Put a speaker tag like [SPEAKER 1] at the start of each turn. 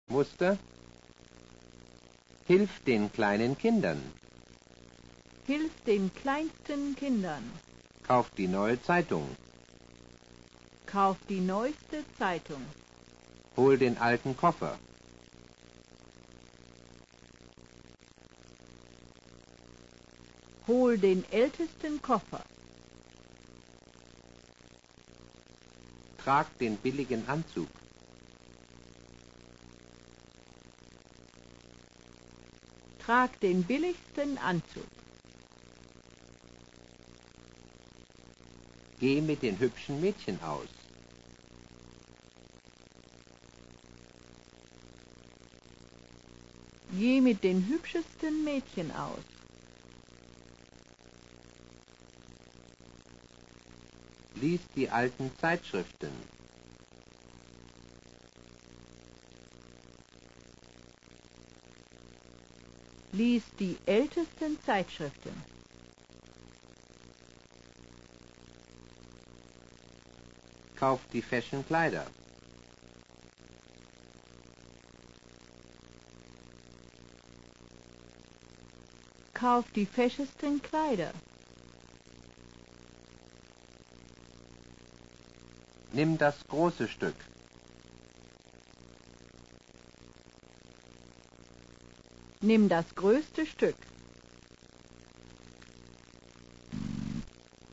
[SPEAKER 1] Muster. Hilf den kleinen Kindern.
[SPEAKER 2] Hilf den kleinsten Kindern.
[SPEAKER 1] Kauf die neue Zeitung.
[SPEAKER 2] Kauf die neueste Zeitung.
[SPEAKER 1] Hol den alten Koffer.
[SPEAKER 2] Hol den ältesten Koffer.
[SPEAKER 1] Trag den billigen Anzug.
[SPEAKER 2] Trag den billigsten Anzug.
[SPEAKER 1] Geh mit den hübschen Mädchen aus.
[SPEAKER 2] Geh mit den hübschesten Mädchen aus.
[SPEAKER 1] Lies die alten Zeitschriften.
[SPEAKER 2] Lies die ältesten Zeitschriften.
[SPEAKER 1] Kauf die Fashion-Kleider.
[SPEAKER 2] Kauf die feschesten Kleider.
[SPEAKER 1] Nimm das große Stück.
[SPEAKER 2] Nimm das größte Stück.